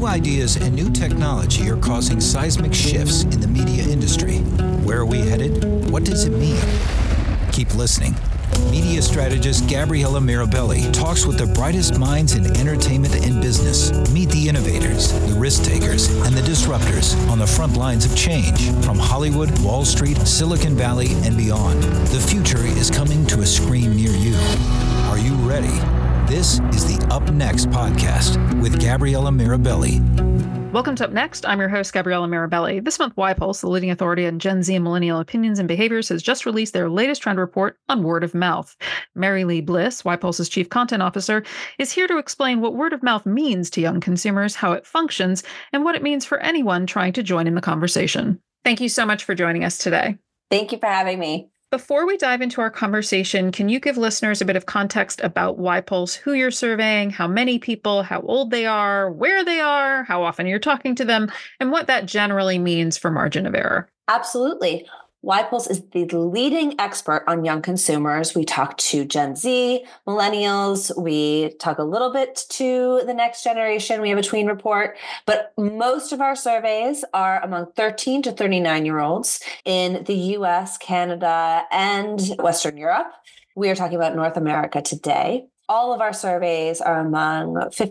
New ideas and new technology are causing seismic shifts in the media industry. Where are we headed? What does it mean? Keep listening. Media strategist Gabriella Mirabelli talks with the brightest minds in entertainment and business. Meet the innovators, the risk takers, and the disruptors on the front lines of change from Hollywood, Wall Street, Silicon Valley, and beyond. The future is coming to a screen near you. Are you ready? This is the Up Next podcast with Gabriella Mirabelli. Welcome to Up Next. I'm your host, Gabriella Mirabelli. This month, YPulse, the leading authority on Gen Z and millennial opinions and behaviors, has just released their latest trend report on word of mouth. Mary Lee Bliss, YPulse's chief content officer, is here to explain what word of mouth means to young consumers, how it functions, and what it means for anyone trying to join in the conversation. Thank you so much for joining us today. Thank you for having me. Before we dive into our conversation, can you give listeners a bit of context about YPulse, who you're surveying, how many people, how old they are, where they are, how often you're talking to them, and what that generally means for margin of error? Absolutely. YPulse is the leading expert on young consumers. We talk to Gen Z, millennials. We talk a little bit to the next generation. We have a tween report, but most of our surveys are among 13 to 39-year-olds in the US, Canada, and Western Europe. We are talking about North America today. All of our surveys are among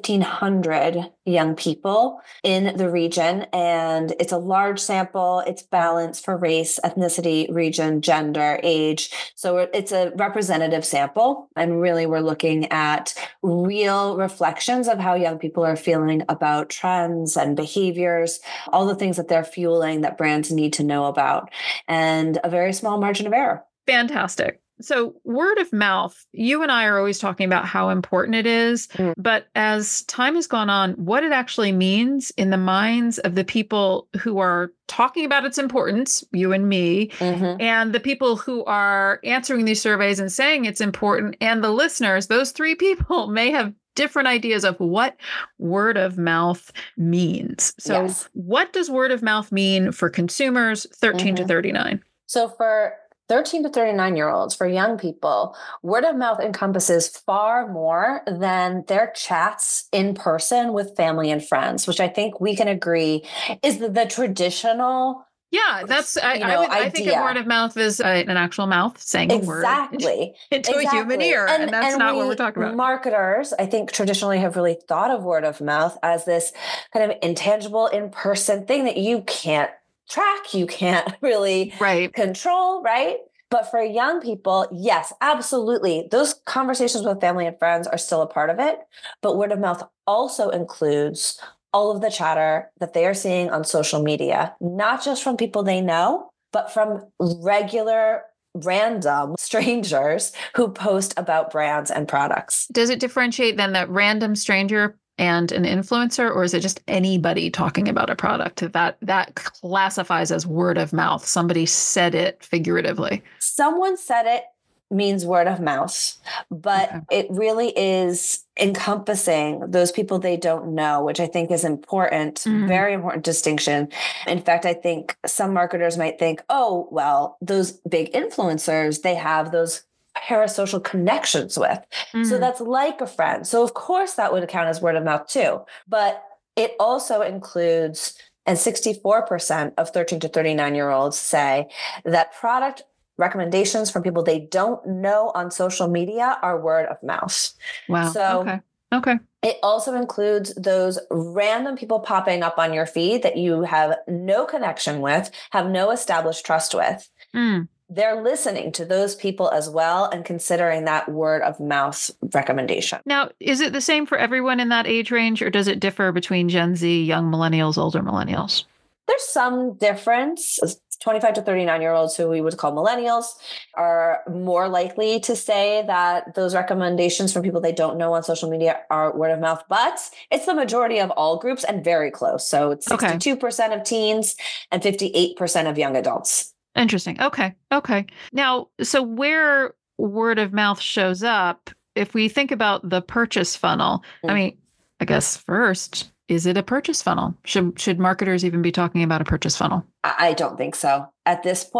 1,500 young people in the region, and it's a large sample. It's balanced for race, ethnicity, region, gender, age. So it's a representative sample, and really we're looking at real reflections of how young people are feeling about trends and behaviors, all the things that they're fueling that brands need to know about, and a very small margin of error. Fantastic. So word of mouth, you and I are always talking about how important it is, but as time has gone on, what it actually means in the minds of the people who are talking about its importance, you and me, and the people who are answering these surveys and saying it's important, and the listeners, those three people may have different ideas of what word of mouth means. So What does word of mouth mean for consumers 13 to 39? So for 13 to 39-year-olds, for young people, word of mouth encompasses far more than their chats in person with family and friends, which I think we can agree is the traditional. Yeah, that's, I think of word of mouth as an actual mouth saying a word into a human ear. And that's not what we're talking about. Marketers, I think, traditionally have really thought of word of mouth as this kind of intangible, in-person thing that you can't track, you can't really control, right? But for young people, yes, absolutely. Those conversations with family and friends are still a part of it. But word of mouth also includes all of the chatter that they are seeing on social media, not just from people they know, but from random strangers who post about brands and products. Does it differentiate then that random stranger and an influencer, or is it just anybody talking about a product that classifies as word of mouth? Somebody said it figuratively. Someone said it means word of mouth, but it really is encompassing those people they don't know, which I think is important, very important distinction. In fact, I think some marketers might think, oh, well, those big influencers, they have those parasocial connections with. So that's like a friend. So of course that would count as word of mouth too. But it also includes, and 64% of 13 to 39-year-olds say that product recommendations from people they don't know on social media are word of mouth. Wow. So Okay. It also includes those random people popping up on your feed that you have no connection with, have no established trust with. They're listening to those people as well and considering that word of mouth recommendation. Now, is it the same for everyone in that age range, or does it differ between Gen Z, young millennials, older millennials? There's some difference. 25 to 39-year-olds, who we would call millennials, are more likely to say that those recommendations from people they don't know on social media are word of mouth, but it's the majority of all groups and very close. So it's 62% of teens and 58% of young adults. Interesting. Okay. Now, so where word of mouth shows up, if we think about the purchase funnel, I mean, I guess first, is it a purchase funnel? Should marketers even be talking about a purchase funnel? I don't think so. At this point,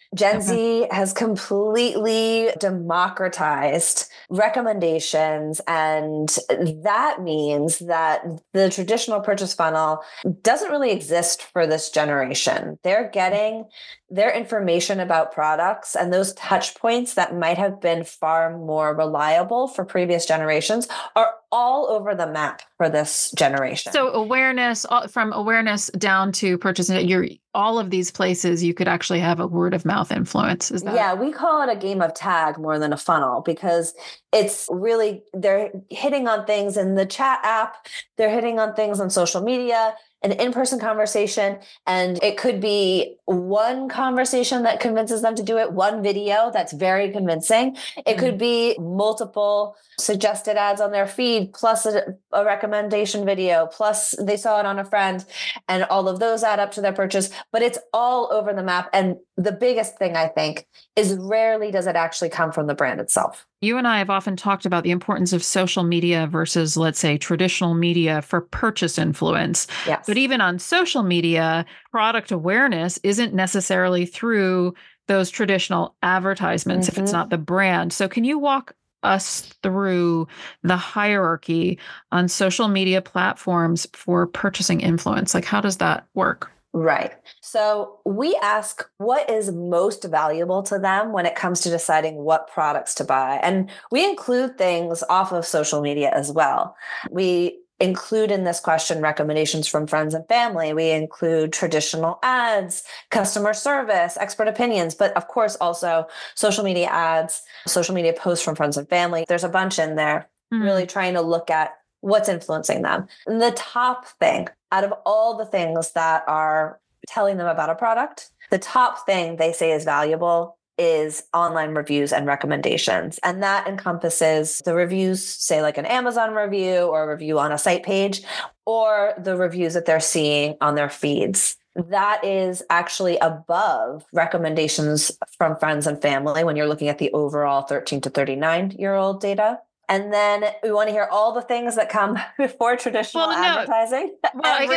Gen Z has completely democratized recommendations. And that means that the traditional purchase funnel doesn't really exist for this generation. They're getting their information about products and those touch points that might have been far more reliable for previous generations are all over the map for this generation. So awareness, from awareness down to purchasing, all of these places you could actually have a word of mouth influence. Is that? Yeah, we call it a game of tag more than a funnel, because it's really, they're hitting on things in the chat app, they're hitting on things on social media, an in-person conversation, and it could be one conversation that convinces them to do it, one video that's very convincing. It could be multiple suggested ads on their feed, plus a recommendation video, plus they saw it on a friend, and all of those add up to their purchase, but it's all over the map. And the biggest thing, I think, is rarely does it actually come from the brand itself. You and I have often talked about the importance of social media versus, let's say, traditional media for purchase influence. Yes. But even on social media, product awareness isn't necessarily through those traditional advertisements if it's not the brand. So can you walk us through the hierarchy on social media platforms for purchasing influence? Like, how does that work? Right. So we ask what is most valuable to them when it comes to deciding what products to buy. And we include things off of social media as well. We include in this question recommendations from friends and family. We include traditional ads, customer service, expert opinions, but of course also social media ads, social media posts from friends and family. There's a bunch in there, really trying to look at what's influencing them. And the top thing out of all the things that are telling them about a product, the top thing they say is valuable is online reviews and recommendations. And that encompasses the reviews, say like an Amazon review or a review on a site page, or the reviews that they're seeing on their feeds. That is actually above recommendations from friends and family when you're looking at the overall 13 to 39-year-old data. And then we want to hear all the things that come before traditional advertising. Well, I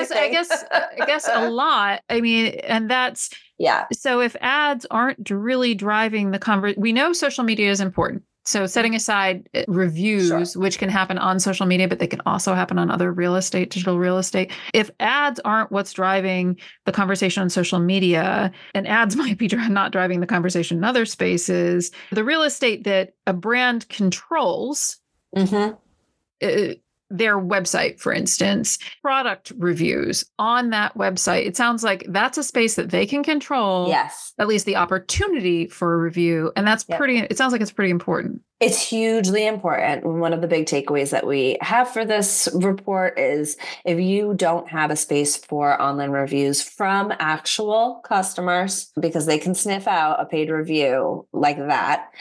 guess a lot. I mean, and that's, so if ads aren't really driving the conversation, we know social media is important. So setting aside reviews, which can happen on social media, but they can also happen on other digital real estate. If ads aren't what's driving the conversation on social media, and ads might be not driving the conversation in other spaces, the real estate that a brand controls, their website, for instance, product reviews on that website. It sounds like that's a space that they can control. Yes. At least the opportunity for a review. And that's it sounds like it's pretty important. It's hugely important. One of the big takeaways that we have for this report is if you don't have a space for online reviews from actual customers, because they can sniff out a paid review like that,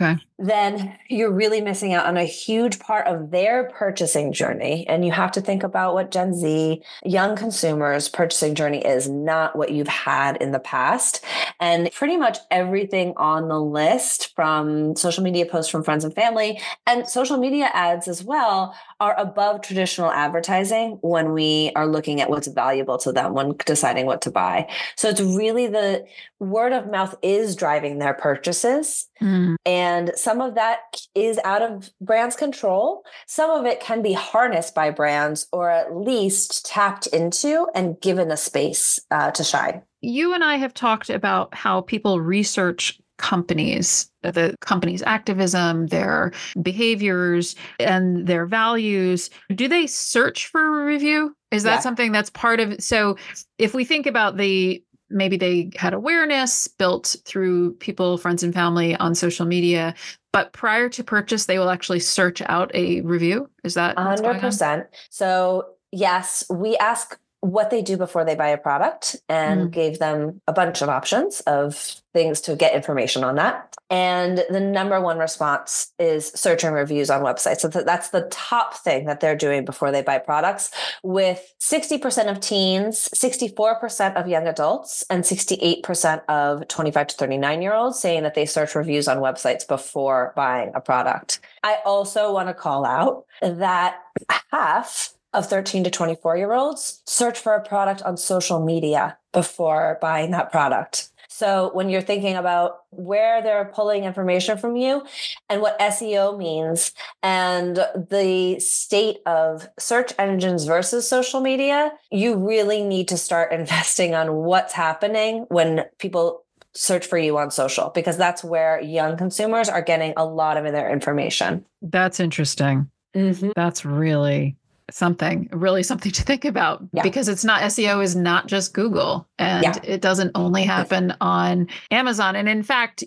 then you're really missing out on a huge part of their purchasing journey. And you have to think about what Gen Z, young consumers' purchasing journey is, not what you've had in the past. And pretty much everything on the list, from social media posts from friends and family and social media ads as well, are above traditional advertising when we are looking at what's valuable to them when deciding what to buy. So it's really the word of mouth is driving their purchases. And some of that is out of brands' control. Some of it can be harnessed by brands, or at least tapped into and given a space to shine. You and I have talked about how people research companies, the company's activism, their behaviors, and their values. Do they search for a review? Is that something that's part of it? So if we think about maybe they had awareness built through people, friends and family on social media, but prior to purchase, they will actually search out a review. Is that 100%? So yes, we ask what they do before they buy a product and gave them a bunch of options of things to get information on that. And the number one response is searching reviews on websites. So that's the top thing that they're doing before they buy products, with 60% of teens, 64% of young adults, and 68% of 25 to 39-year-olds saying that they search reviews on websites before buying a product. I also want to call out that half of 13 to 24-year-olds search for a product on social media before buying that product. So when you're thinking about where they're pulling information from you and what SEO means and the state of search engines versus social media, you really need to start investing on what's happening when people search for you on social, because that's where young consumers are getting a lot of their information. That's interesting. Mm-hmm. That's really something to think about, because it's not, SEO is not just Google, and it doesn't only happen on Amazon. And in fact,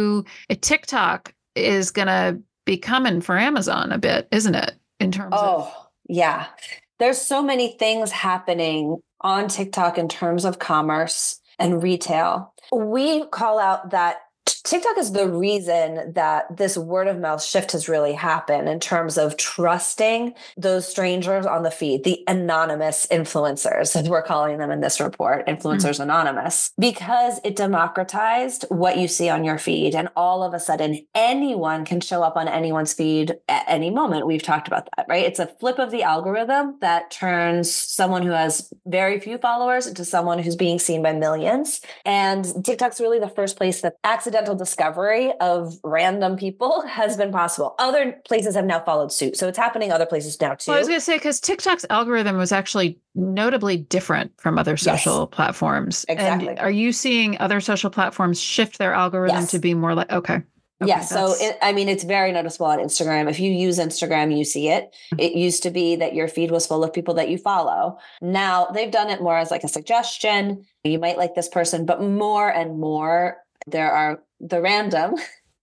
TikTok is going to be coming for Amazon a bit, isn't it? In terms of. Yeah. There's so many things happening on TikTok in terms of commerce and retail. We call out that TikTok is the reason that this word of mouth shift has really happened in terms of trusting those strangers on the feed, the anonymous influencers, as we're calling them in this report, Influencers Anonymous, because it democratized what you see on your feed. And all of a sudden, anyone can show up on anyone's feed at any moment. We've talked about that, right? It's a flip of the algorithm that turns someone who has very few followers into someone who's being seen by millions. And TikTok's really the first place that accidental discovery of random people has been possible. Other places have now followed suit. So it's happening other places now too. Well, I was going to say, because TikTok's algorithm was actually notably different from other social platforms. Exactly. And are you seeing other social platforms shift their algorithm to be more like, okay. Yes. So, it's very noticeable on Instagram. If you use Instagram, you see it. It used to be that your feed was full of people that you follow. Now they've done it more as like a suggestion. You might like this person, but more and more, there are the random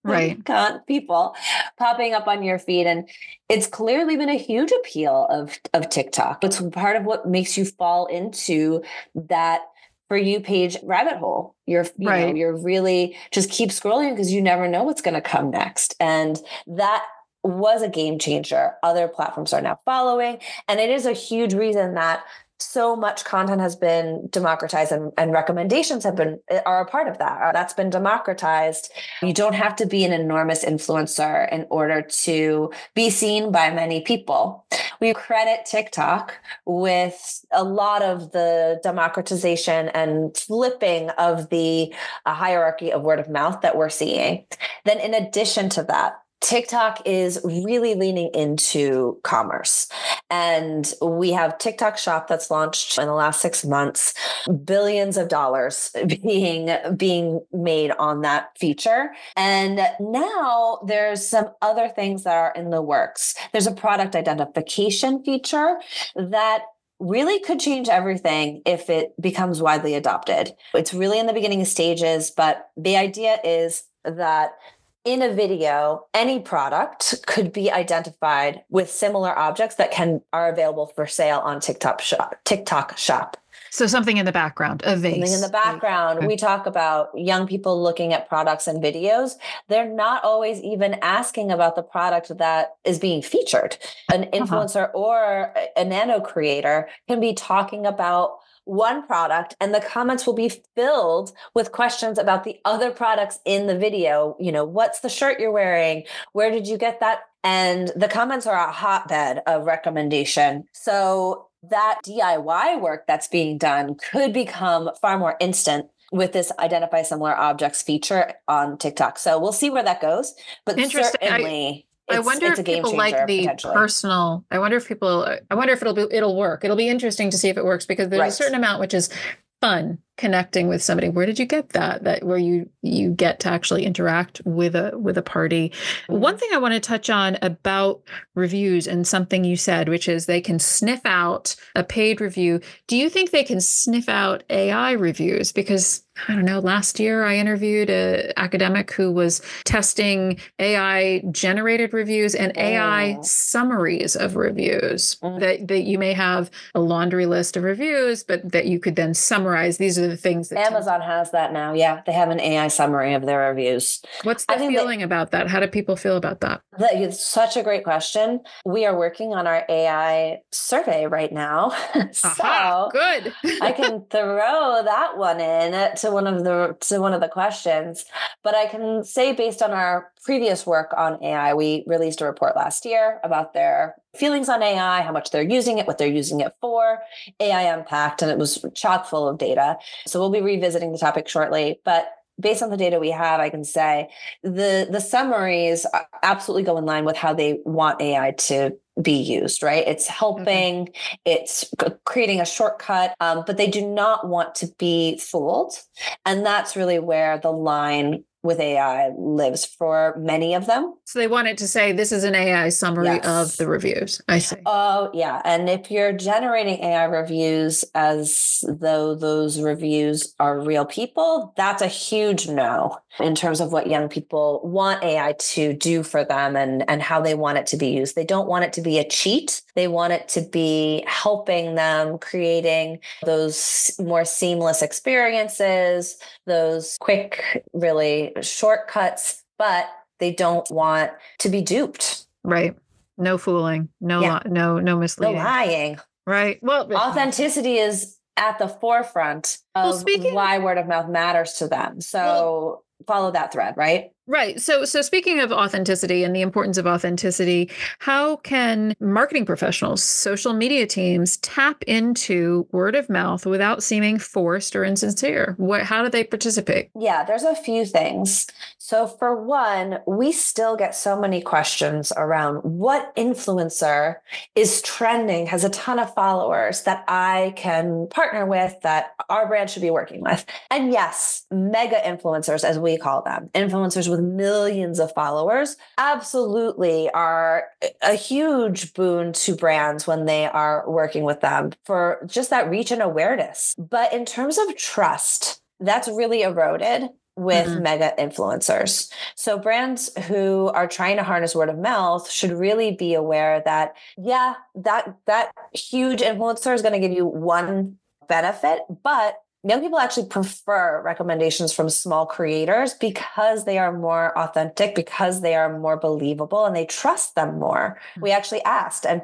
people popping up on your feed. And it's clearly been a huge appeal of TikTok. It's part of what makes you fall into that For You page rabbit hole. You're really just keep scrolling because you never know what's going to come next. And that was a game changer. Other platforms are now following. And it is a huge reason that so much content has been democratized and recommendations are a part of that. That's been democratized. You don't have to be an enormous influencer in order to be seen by many people. We credit TikTok with a lot of the democratization and flipping of the hierarchy of word of mouth that we're seeing. Then in addition to that, TikTok is really leaning into commerce. And we have TikTok Shop that's launched in the last 6 months, billions of dollars being made on that feature. And now there's some other things that are in the works. There's a product identification feature that really could change everything if it becomes widely adopted. It's really in the beginning stages, but the idea is that in a video, any product could be identified with similar objects that are available for sale on TikTok Shop. So something in the background, a vase. Something in the background. Okay. We talk about young people looking at products and videos. They're not always even asking about the product that is being featured. An influencer or a nano creator can be talking about one product and the comments will be filled with questions about the other products in the video. What's the shirt you're wearing? Where did you get that? And the comments are a hotbed of recommendation. So that DIY work that's being done could become far more instant with this identify similar objects feature on TikTok. So we'll see where that goes. But certainly I wonder if people like the personal. I wonder if it'll work. It'll be interesting to see if it works, because there's a certain amount which is fun, connecting with somebody. Where did you get that where you get to actually interact with a party? Mm-hmm. One thing I want to touch on about reviews, and something you said, which is they can sniff out a paid review. Do you think they can sniff out AI reviews? Because I don't know, last year I interviewed an academic who was testing AI generated reviews and AI summaries of reviews, that you may have a laundry list of reviews, but that you could then summarize. These are the things that Amazon has that now. Yeah. They have an AI summary of their reviews. What's the feeling about that? How do people feel about that? It's such a great question. We are working on our AI survey right now. So good. I can throw that one in to one of the questions, but I can say, based on our previous work on AI, we released a report last year about their feelings on AI, how much they're using it, what they're using it for, AI impact, and it was chock full of data. So we'll be revisiting the topic shortly, but based on the data we have, I can say the summaries absolutely go in line with how they want AI to be used, right? It's helping, it's creating a shortcut, but they do not want to be fooled. And that's really where the line with AI lives for many of them. So they wanted to say, this is an AI summary of the reviews. I see. Oh, yeah. And if you're generating AI reviews as though those reviews are real people, that's a huge no in terms of what young people want AI to do for them and how they want it to be used. They don't want it to be a cheat. They want it to be helping them, creating those more seamless experiences, those quick, really shortcuts, but they don't want to be duped. Right. No fooling. No misleading. No lying. Right. Well, authenticity is at the forefront of why word of mouth matters to them. So follow that thread, right? Right. So speaking of authenticity and the importance of authenticity, how can marketing professionals, social media teams tap into word of mouth without seeming forced or insincere? How do they participate? Yeah, there's a few things. So for one, we still get so many questions around what influencer is trending, has a ton of followers that I can partner with, that our brand should be working with. And yes, mega influencers, as we call them, influencers with millions of followers, absolutely are a huge boon to brands when they are working with them for just that reach and awareness. But in terms of trust, that's really eroded with mega influencers. So brands who are trying to harness word of mouth should really be aware that, that huge influencer is going to give you one benefit, but young people actually prefer recommendations from small creators because they are more authentic, because they are more believable, and they trust them more. We actually asked, and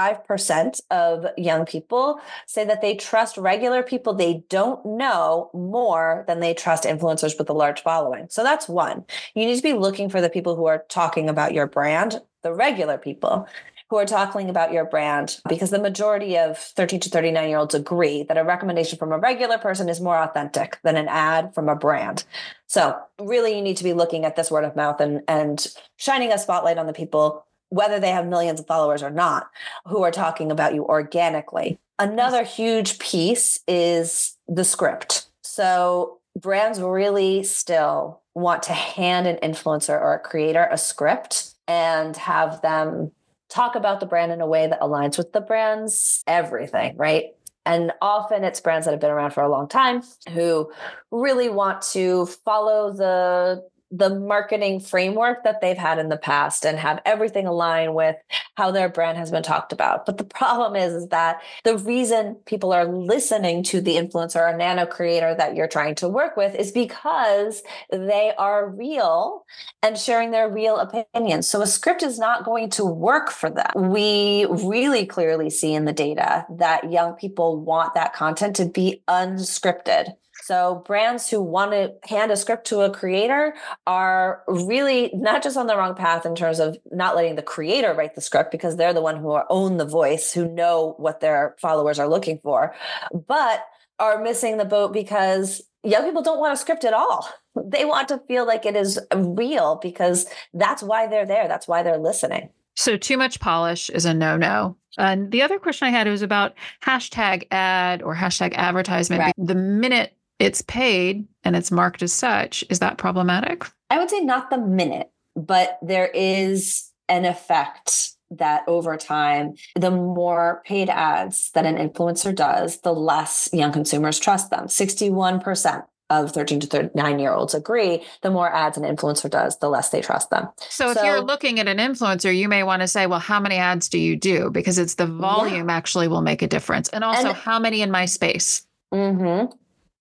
55% of young people say that they trust regular people they don't know more than they trust influencers with a large following. So that's one. You need to be looking for the people who are talking about your brand, the regular people who are talking about your brand, because the majority of 13 to 39-year-olds agree that a recommendation from a regular person is more authentic than an ad from a brand. So really, you need to be looking at this word of mouth and shining a spotlight on the people, whether they have millions of followers or not, who are talking about you organically. Another huge piece is the script. So brands really still want to hand an influencer or a creator a script and have them talk about the brand in a way that aligns with the brand's everything, right? And often it's brands that have been around for a long time who really want to follow the marketing framework that they've had in the past and have everything align with how their brand has been talked about. But the problem is that the reason people are listening to the influencer or nano creator that you're trying to work with is because they are real and sharing their real opinions. So a script is not going to work for them. We really clearly see in the data that young people want that content to be unscripted. So brands who want to hand a script to a creator are really not just on the wrong path in terms of not letting the creator write the script, because they're the one who own the voice, who know what their followers are looking for, but are missing the boat because young people don't want a script at all. They want to feel like it is real because that's why they're there. That's why they're listening. So too much polish is a no-no. And the other question I had was about hashtag ad or hashtag advertisement. Right. The minute it's paid and it's marked as such, is that problematic? I would say not the minute, but there is an effect that over time, the more paid ads that an influencer does, the less young consumers trust them. 61% of 13 to 39-year-olds agree the more ads an influencer does, the less they trust them. So if you're looking at an influencer, you may want to say, well, how many ads do you do? Because it's the volume actually will make a difference. And also how many in my space? Mm-hmm.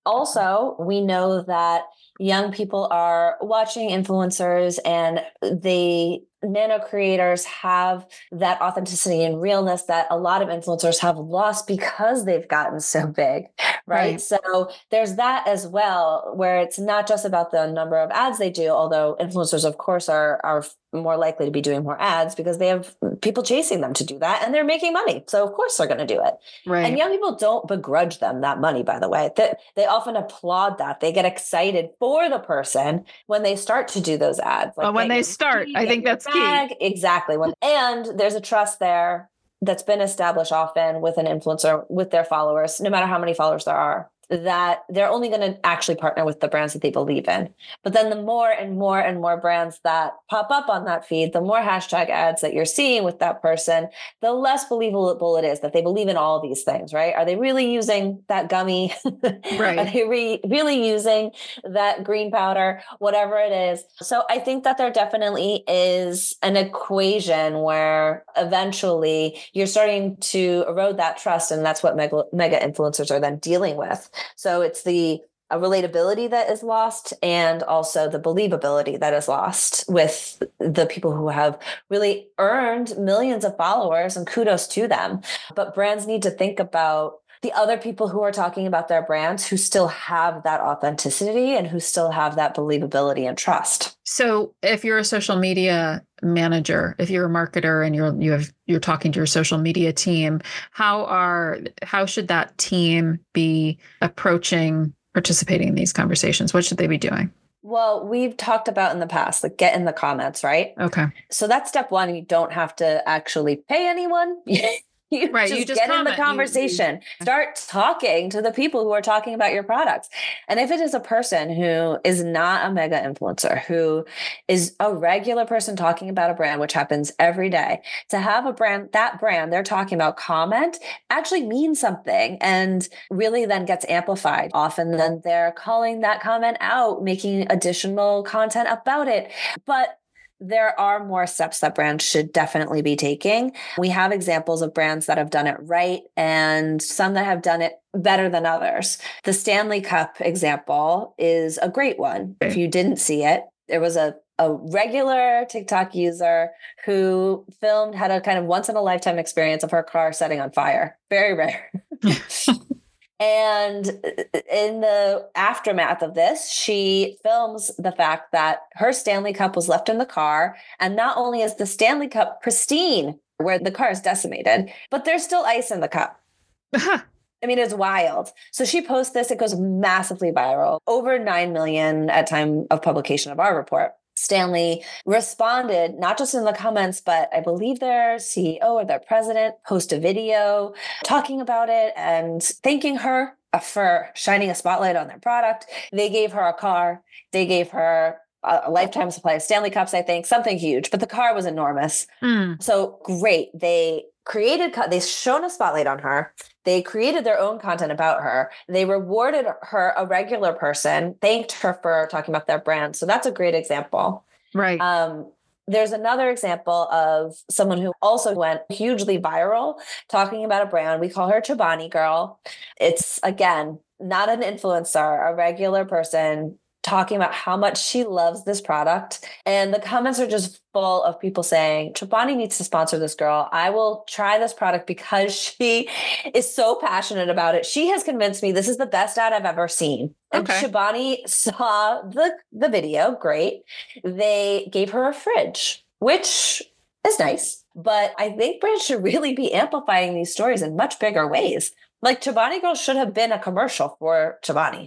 Also, we know that young people are watching influencers and the nano creators have that authenticity and realness that a lot of influencers have lost because they've gotten so big, right? So there's that as well, where it's not just about the number of ads they do, although influencers, of course, are more likely to be doing more ads because they have people chasing them to do that, and they're making money. So of course they're going to do it. Right. And young people don't begrudge them that money, by the way. They often applaud that. They get excited for the person when they start to do those ads. Like when they start, I think that's key. Exactly. And there's a trust there that's been established often with an influencer, with their followers, no matter how many followers there are, that they're only going to actually partner with the brands that they believe in. But then the more and more and more brands that pop up on that feed, the more hashtag ads that you're seeing with that person, the less believable it is that they believe in all these things, right? Are they really using that gummy? Right. Are they really using that green powder, whatever it is? So I think that there definitely is an equation where eventually you're starting to erode that trust. And that's what mega influencers are then dealing with. So it's the relatability that is lost, and also the believability that is lost with the people who have really earned millions of followers, and kudos to them. But brands need to think about the other people who are talking about their brands who still have that authenticity and who still have that believability and trust. So if you're a social media manager, if you're a marketer and you're talking to your social media team, how should that team be participating in these conversations? What should they be doing? Well, we've talked about in the past, like get in the comments, right? Okay. So that's step one. You don't have to actually pay anyone. You just get in the conversation, start talking to the people who are talking about your products. And if it is a person who is not a mega influencer, who is a regular person talking about a brand, which happens every day, to have that brand they're talking about comment actually means something and really then gets amplified. Often then they're calling that comment out, making additional content about it. But there are more steps that brands should definitely be taking. We have examples of brands that have done it right and some that have done it better than others. The Stanley Cup example is a great one. If you didn't see it, there was a regular TikTok user who had a kind of once in a lifetime experience of her car setting on fire. Very rare. And in the aftermath of this, she films the fact that her Stanley Cup was left in the car. And not only is the Stanley Cup pristine, where the car is decimated, but there's still ice in the cup. I mean, it's wild. So she posts this. It goes massively viral, over 9 million at time of publication of our report. Stanley responded, not just in the comments, but I believe their CEO or their president posted a video talking about it and thanking her for shining a spotlight on their product. They gave her a car. They gave her a lifetime supply of Stanley Cups, I think, something huge, but the car was enormous. So great. They've shown a spotlight on her. They created their own content about her. They rewarded her, a regular person, thanked her for talking about their brand. So that's a great example. Right. There's another example of someone who also went hugely viral talking about a brand. We call her Chobani Girl. It's, again, not an influencer, a regular person talking about how much she loves this product. And the comments are just full of people saying, Chobani needs to sponsor this girl. I will try this product because she is so passionate about it. She has convinced me this is the best ad I've ever seen. And Chobani saw the video. Great. They gave her a fridge, which is nice. But I think brands should really be amplifying these stories in much bigger ways. Like Chobani Girl should have been a commercial for Chobani.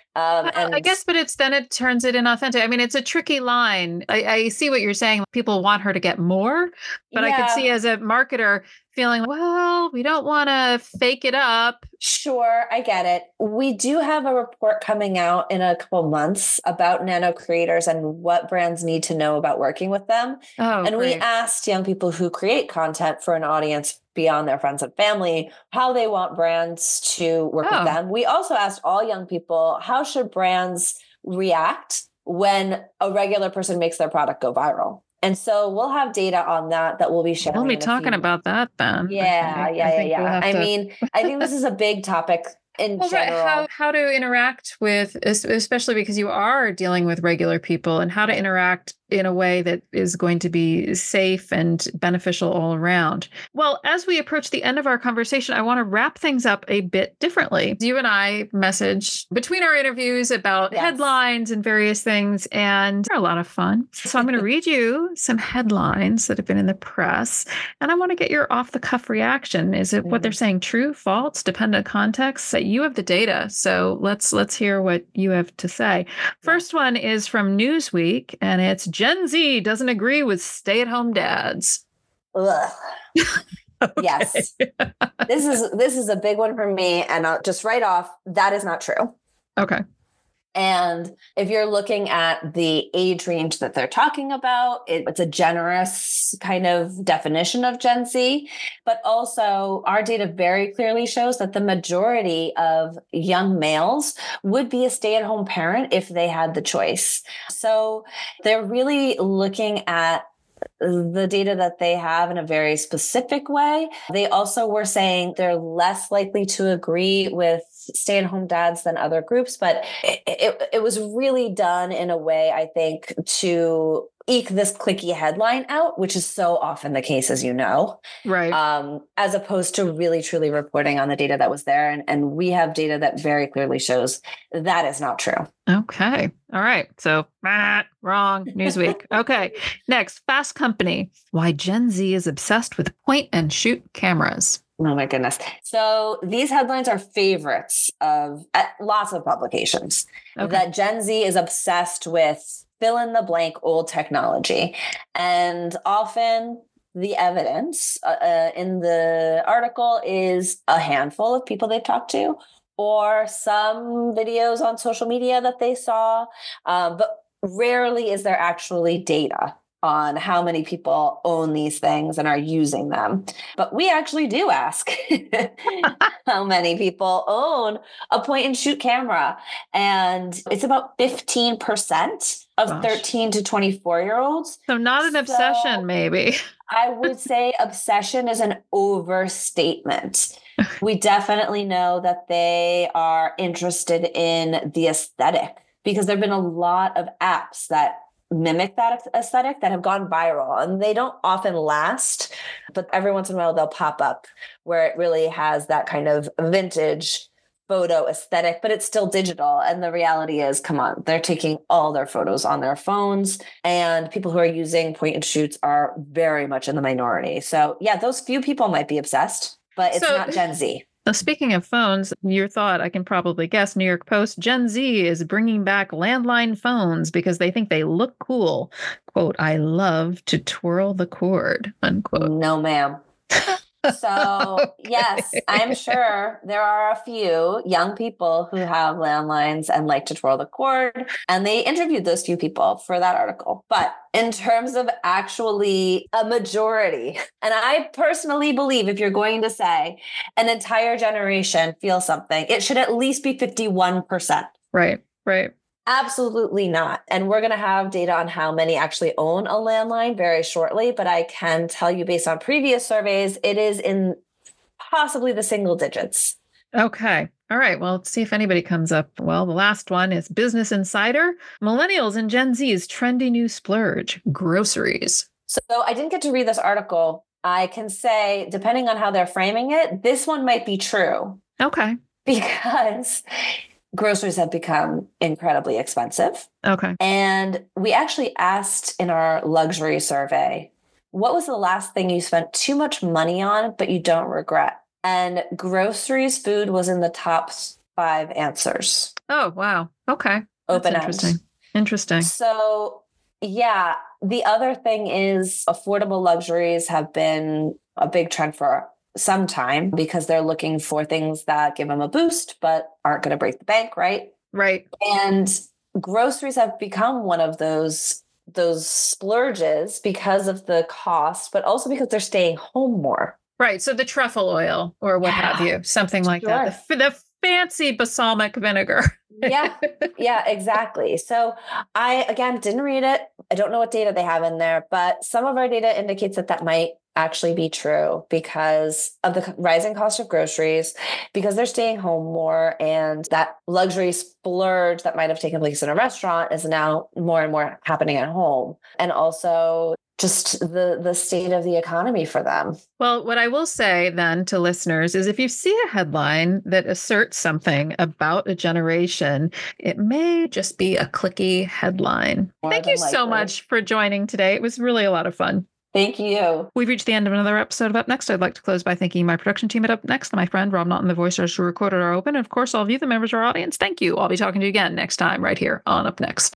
I guess, but it turns it inauthentic. I mean, it's a tricky line. I see what you're saying. People want her to get more, but I could see as a marketer feeling, well, we don't want to fake it up. Sure, I get it. We do have a report coming out in a couple months about nano creators and what brands need to know about working with them. And we asked young people who create content for an audience beyond their friends and family, how they want brands to work with them. We also asked all young people, how should brands react when a regular person makes their product go viral? And so we'll have data on that we'll be sharing. We'll be talking about that then. Yeah. I mean, I think this is a big topic in general. How to interact with, especially because you are dealing with regular people, and how to interact in a way that is going to be safe and beneficial all around. Well, as we approach the end of our conversation, I want to wrap things up a bit differently. You and I messaged between our interviews about headlines and various things, and they're a lot of fun. So I'm going to read you some headlines that have been in the press, and I want to get your off-the-cuff reaction. Is it what they're saying true, false, dependent on context? You have the data, so let's hear what you have to say. First one is from Newsweek, and it's Gen Z doesn't agree with stay-at-home dads. Ugh. Yes. This is a big one for me, and I'll just right off, that is not true. Okay. And if you're looking at the age range that they're talking about, it's a generous kind of definition of Gen Z. But also, our data very clearly shows that the majority of young males would be a stay-at-home parent if they had the choice. So they're really looking at the data that they have in a very specific way. They also were saying they're less likely to agree with stay-at-home dads than other groups, but it was really done in a way, I think, to eke this clicky headline out, which is so often the case, as you know, right? As opposed to really truly reporting on the data that was there. And we have data that very clearly shows that is not true. Okay. All right. So wrong. Newsweek. Okay. Next, Fast Company. Why Gen Z is obsessed with point and shoot cameras. Oh my goodness. So these headlines are favorites of lots of publications. Okay. That Gen Z is obsessed with fill in the blank old technology. And often the evidence in the article is a handful of people they've talked to, or some videos on social media that they saw. But rarely is there actually data on how many people own these things and are using them. But we actually do ask how many people own a point and shoot camera. And it's about 15% of 13 to 24-year-olds. So not an obsession, maybe. I would say obsession is an overstatement. We definitely know that they are interested in the aesthetic, because there have been a lot of apps that mimic that aesthetic that have gone viral, and they don't often last, but every once in a while they'll pop up where it really has that kind of vintage photo aesthetic, but it's still digital. And the reality is, come on, they're taking all their photos on their phones, and people who are using point and shoots are very much in the minority. So yeah, those few people might be obsessed, but it's not Gen Z. Now, speaking of phones, your thought, I can probably guess, New York Post, Gen Z is bringing back landline phones because they think they look cool. Quote, I love to twirl the cord, unquote. No, ma'am. So, okay. Yes, I'm sure there are a few young people who have landlines and like to twirl the cord, and they interviewed those few people for that article. But in terms of actually a majority, and I personally believe if you're going to say an entire generation feels something, it should at least be 51%. Right. Absolutely not. And we're going to have data on how many actually own a landline very shortly. But I can tell you, based on previous surveys, it is in possibly the single digits. Okay. All right. Well, let's see if anybody comes up. Well, the last one is Business Insider. Millennials and Gen Z's trendy new splurge, groceries. So I didn't get to read this article. I can say, depending on how they're framing it, this one might be true. Okay. Because groceries have become incredibly expensive. Okay. And we actually asked in our luxury survey, what was the last thing you spent too much money on, but you don't regret? And groceries, food was in the top 5 answers. Oh, wow. Okay. Open end. Interesting. So, yeah, the other thing is affordable luxuries have been a big trend for some time because they're looking for things that give them a boost, but aren't going to break the bank, right? Right. And groceries have become one of those splurges because of the cost, but also because they're staying home more. Right. So the truffle oil or what have you, something like that. The fancy balsamic vinegar. Yeah, exactly. So I, again, didn't read it. I don't know what data they have in there, but some of our data indicates that might actually be true because of the rising cost of groceries, because they're staying home more, and that luxury splurge that might have taken place in a restaurant is now more and more happening at home. And also just the state of the economy for them. Well, what I will say then to listeners is if you see a headline that asserts something about a generation, it may just be a clicky headline. Thank you so much for joining today. It was really a lot of fun. Thank you. We've reached the end of another episode of Up Next. I'd like to close by thanking my production team at Up Next, my friend Rob Naughton, the voice artist who recorded our open, and of course, all of you, the members of our audience. Thank you. I'll be talking to you again next time right here on Up Next.